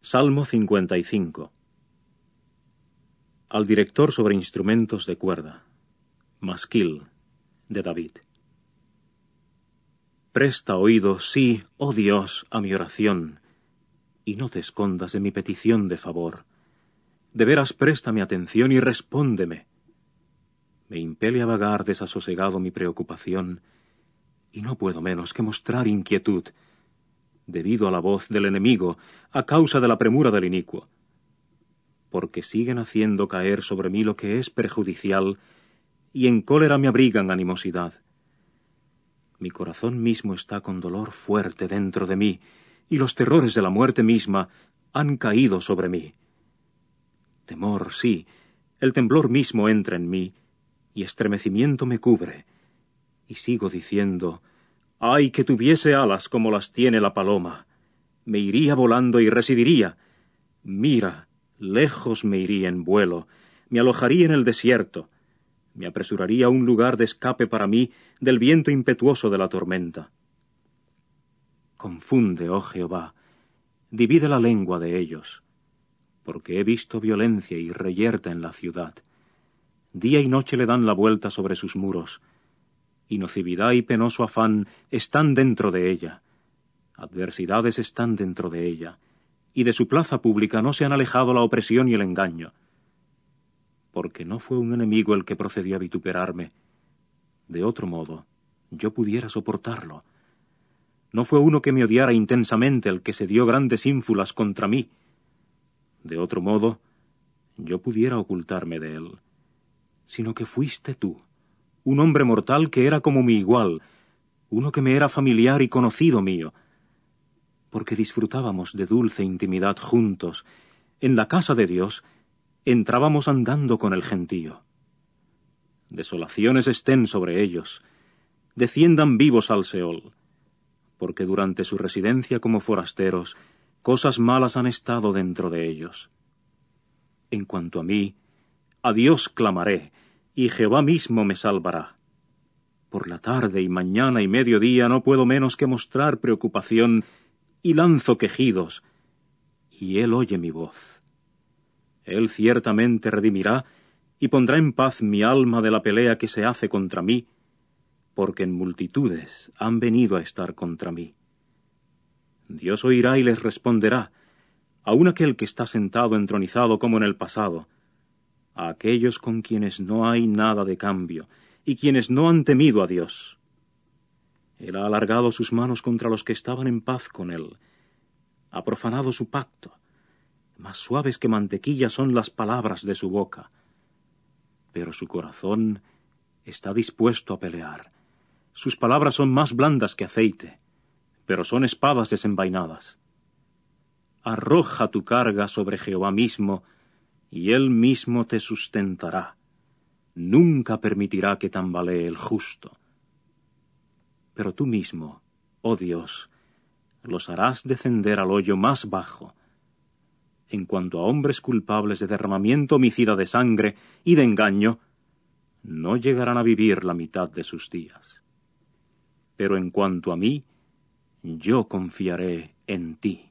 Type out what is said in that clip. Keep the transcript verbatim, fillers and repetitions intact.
Salmo cincuenta y cinco. Al director sobre instrumentos de cuerda. Masquil, de David. Presta oído, sí, oh Dios, a mi oración, y no te escondas de mi petición de favor. De veras préstame atención y respóndeme. Me impele a vagar desasosegado mi preocupación, y no puedo menos que mostrar inquietud, debido a la voz del enemigo, a causa de la premura del inicuo. Porque siguen haciendo caer sobre mí lo que es perjudicial, y en cólera me abrigan animosidad. Mi corazón mismo está con dolor fuerte dentro de mí, y los terrores de la muerte misma han caído sobre mí. Temor, sí, el temblor mismo entra en mí, y estremecimiento me cubre, y sigo diciendo: ¡ay, que tuviese alas como las tiene la paloma! Me iría volando y residiría. Mira, lejos me iría en vuelo, me alojaría en el desierto, me apresuraría a un lugar de escape para mí del viento impetuoso de la tormenta. Confunde, oh Jehová, divide la lengua de ellos, porque he visto violencia y reyerta en la ciudad. Día y noche le dan la vuelta sobre sus muros, y nocividad y penoso afán están dentro de ella. Adversidades están dentro de ella, y de su plaza pública no se han alejado la opresión y el engaño. Porque no fue un enemigo el que procedió a vituperarme. De otro modo, yo pudiera soportarlo. No fue uno que me odiara intensamente el que se dio grandes ínfulas contra mí. De otro modo, yo pudiera ocultarme de él. Sino que fuiste tú, un hombre mortal que era como mi igual, uno que me era familiar y conocido mío, porque disfrutábamos de dulce intimidad juntos. En la casa de Dios entrábamos andando con el gentío. Desolaciones estén sobre ellos, desciendan vivos al Seol, porque durante su residencia como forasteros, cosas malas han estado dentro de ellos. En cuanto a mí, a Dios clamaré, y Jehová mismo me salvará. Por la tarde y mañana y mediodía no puedo menos que mostrar preocupación, y lanzo quejidos, y él oye mi voz. Él ciertamente redimirá, y pondrá en paz mi alma de la pelea que se hace contra mí, porque en multitudes han venido a estar contra mí. Dios oirá y les responderá, aun aquel que está sentado entronizado como en el pasado, a aquellos con quienes no hay nada de cambio, y quienes no han temido a Dios. Él ha alargado sus manos contra los que estaban en paz con él, ha profanado su pacto. Más suaves que mantequilla son las palabras de su boca, pero su corazón está dispuesto a pelear. Sus palabras son más blandas que aceite, pero son espadas desenvainadas. Arroja tu carga sobre Jehová mismo, y él mismo te sustentará. Nunca permitirá que tambalee el justo. Pero tú mismo, oh Dios, los harás descender al hoyo más bajo. En cuanto a hombres culpables de derramamiento homicida de sangre y de engaño, no llegarán a vivir la mitad de sus días. Pero en cuanto a mí, yo confiaré en ti.